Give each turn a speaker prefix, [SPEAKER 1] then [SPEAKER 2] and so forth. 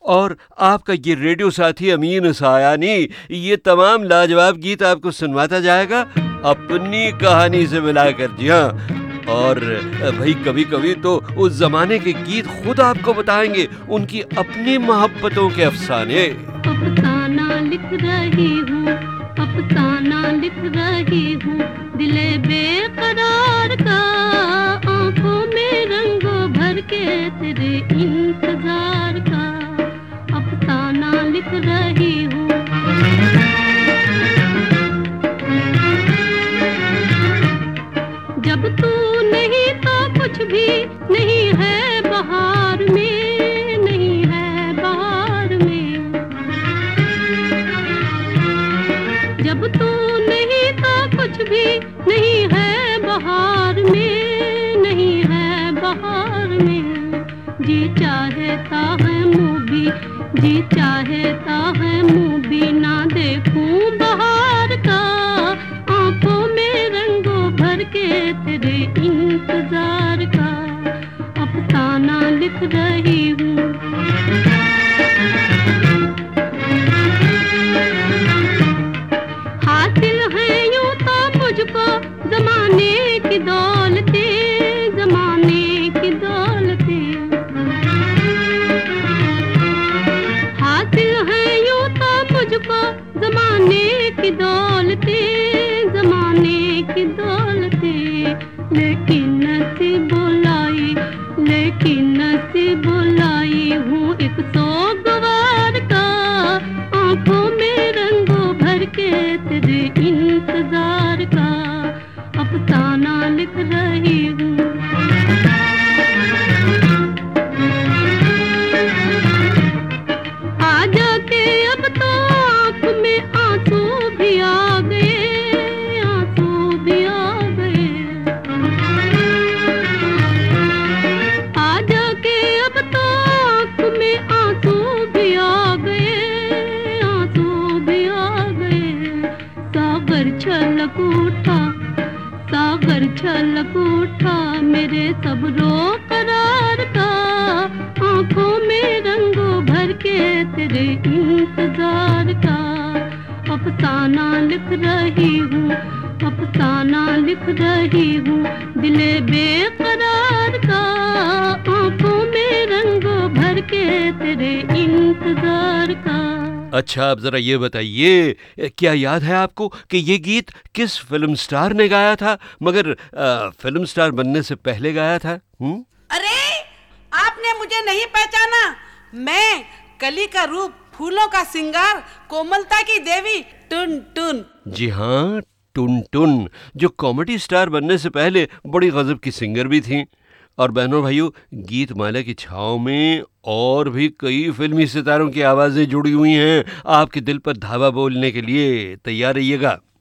[SPEAKER 1] और आपका ये रेडियो साथी अमीन सायानी ये तमाम लाजवाब गीत आपको सुनवाता जाएगा अपनी कहानी से मिलाकर। जी हाँ, और भाई कभी कभी तो उस जमाने के गीत खुद आपको बताएंगे उनकी अपनी मोहब्बतों के अफसाने।
[SPEAKER 2] अफसाना लिख रही हूँ, अफसाना लिख रही हूँ, दिले बेकरार का, आंखों में रंगों भर के तेरे इंतजार का, अफसाना लिख रही हूँ। जब तू नहीं तो कुछ भी नहीं है बहार में, नहीं है बहार में। जब तू नहीं तो कुछ भी नहीं है बहार में, नहीं है बहार में। जी चाहता है मुँह भी, जी चाहता है मुँह भी ना देखूं बहार का, आंखों में रंगों भर के तेरे इंतजार का, अफसाना लिख रही हूँ। हासिल है यूं तो मुझको जमाने की दौलतें, जमाने की दौलतें। हासिल है यूं तो मुझको जमाने की दौलतें, जमाने की दौलतें। लेकिन नसीब बुलाई, लेकिन नसीब बुलाई हूँ एक सोगवार का, आंखों में रंगों भर के तेरे इंतजार का, अफसाना लिख रही हूँ। आज के अब तो आँख में आंसू भी आ गए, आंसू भी आ गए। आज के अब तो आँख में आंसू भी आ गए, आंसू भी आ गए। सागर छलक उठा, सागर छलक उठा मेरे सब रो करार का, आंखों में रंगों भर के तेरे इंतजार का, अफसाना लिख रही हूँ, अफसाना लिख रही हूँ, दिले बेकरार का, आंखों में रंगों भर के तेरे इंतजार का।
[SPEAKER 1] अच्छा, आप जरा ये बताइए, क्या याद है आपको कि ये गीत किस फिल्म स्टार ने गाया था, मगर फिल्म स्टार बनने से पहले गाया था?
[SPEAKER 3] अरे आपने मुझे नहीं पहचाना, मैं कली का रूप, फूलों का सिंगार, कोमलता की देवी टुन टुन।
[SPEAKER 1] जी हाँ, टुन टुन, जो कॉमेडी स्टार बनने से पहले बड़ी गजब की सिंगर भी थी। और बहनों भाइयों, गीत माला की छाँव में और भी कई फिल्मी सितारों की आवाज़ें जुड़ी हुई हैं आपके दिल पर धावा बोलने के लिए। तैयार रहिएगा।